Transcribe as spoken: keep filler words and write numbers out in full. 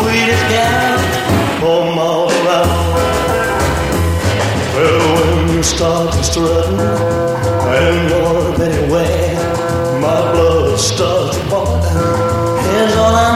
sweetest gal from all around. Well, when you start to strutting and you're very way, my blood starts boiling. Here's all I